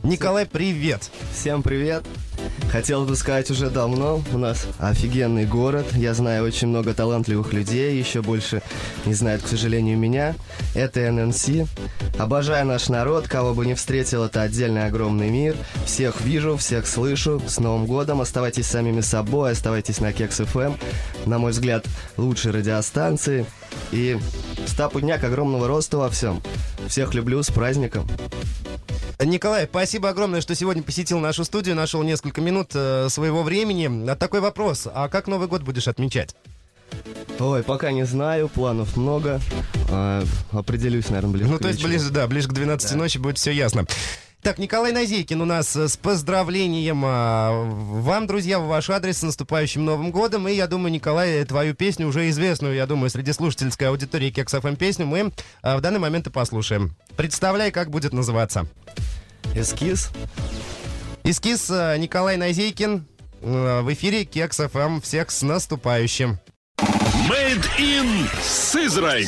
Николай, привет! Всем привет! Хотел бы сказать уже давно, у нас офигенный город, я знаю очень много талантливых людей, еще больше не знают, к сожалению, меня. Это ННС. Обожаю наш народ, кого бы не встретил, это отдельный огромный мир. Всех вижу, всех слышу. С Новым годом! Оставайтесь самими собой, оставайтесь на Кекс ФМ. На мой взгляд, лучшие радиостанции. И стопудняк огромного роста во всем. Всех люблю, с праздником! Николай, спасибо огромное, что сегодня посетил нашу студию, нашел несколько минут своего времени. Такой вопрос, а как Новый год будешь отмечать? Ой, пока не знаю, планов много. Определюсь, наверное, ближе к то есть ближе к 12 ночи будет все ясно. Так, Николай Назейкин у нас с поздравлением вам, друзья, в ваш адрес с наступающим Новым годом. И я думаю, Николай, твою песню, уже известную, я думаю, среди слушательской аудитории Кекс ФМ песню, мы в данный момент и послушаем. Представляй, как будет называться. Эскиз. Эскиз, Николай Назейкин в эфире Кекс ФМ. Всех с наступающим. Made in Сызрань.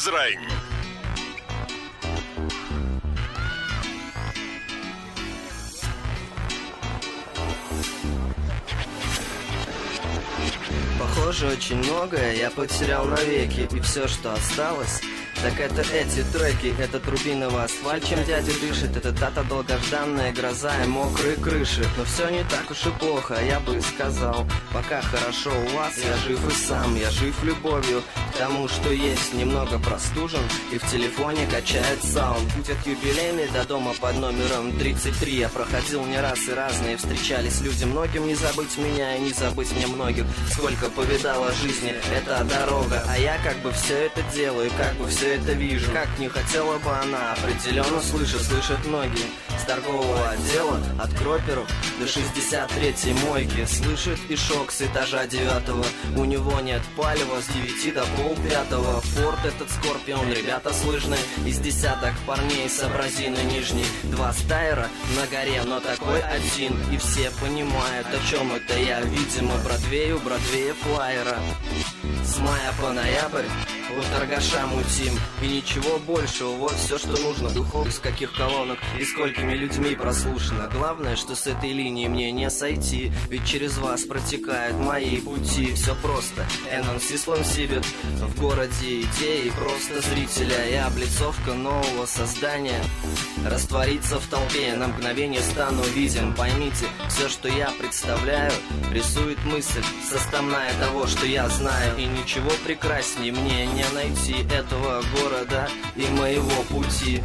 Похоже, очень многое я потерял навеки, и все, что осталось, так это эти треки, этот рубиновый асфальт, чем дядя дышит, это та долгожданная гроза и мокрые крыши. Но все не так уж и плохо, я бы сказал. Пока хорошо у вас, я жив и сам, я жив любовью к тому, что есть, немного простужен и в телефоне качает саунд. Путь от юбилейный до дома под номером 33 я проходил не раз, и разные встречались люди. Многим не забыть меня и не забыть мне многих. Сколько повидала жизни эта дорога, а я как бы все это делаю, как бы все это вижу. Как не хотела бы она, определенно слышат многие. С торгового отдела, от кроперов до 63-й мойки. Слышит и шок с этажа 9-го. У него нет палева с 9 до полпятого. Форд этот Скорпион, ребята слышны. Из десяток парней с абразины нижней. 2 стайера на горе, но такой один. И все понимают, о чем это я. Видимо, Бродвею флайера. С мая по ноябрь у торгаша мутим. И ничего большего, вот все, что нужно. Духов из каких колонок и сколькими людьми прослушано. Главное, что с этой линии мне не сойти, ведь через вас протекают мои пути. Все просто, ННС сломсибит в городе идеи просто зрителя. И облицовка нового создания растворится в толпе, на мгновение стану виден. Поймите, все, что я представляю, рисует мысль составная того, что я знаю. И ничего прекраснее мне не найти этого города и моего пути.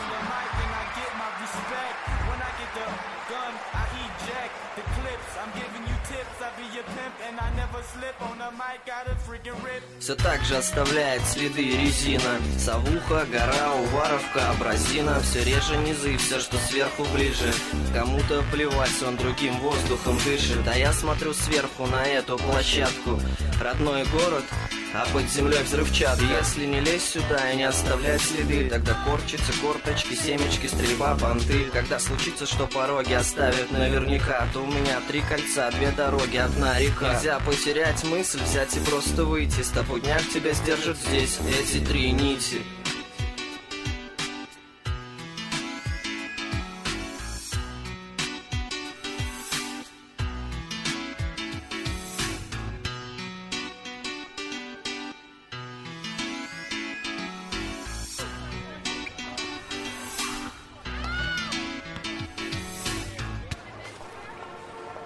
Все так же оставляет следы резина. Совуха, гора, Уваровка, абразина. Все реже низы, все, что сверху ближе. Кому-то плевать, он другим воздухом дышит. А я смотрю сверху на эту площадку. Родной город, а под землей взрывчатка. Если не лезть сюда и не оставлять следы, тогда корчатся корточки, семечки, стрельба, понты. Когда случится, что пороги оставят наверняка, то у меня 3 кольца, 2 дороги, 1 река. Нельзя потерять мысль, взять и просто выйти. Стопудняк тебя сдержит здесь эти 3 нити.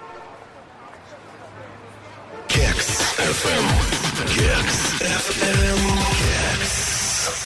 Кекс ФМ.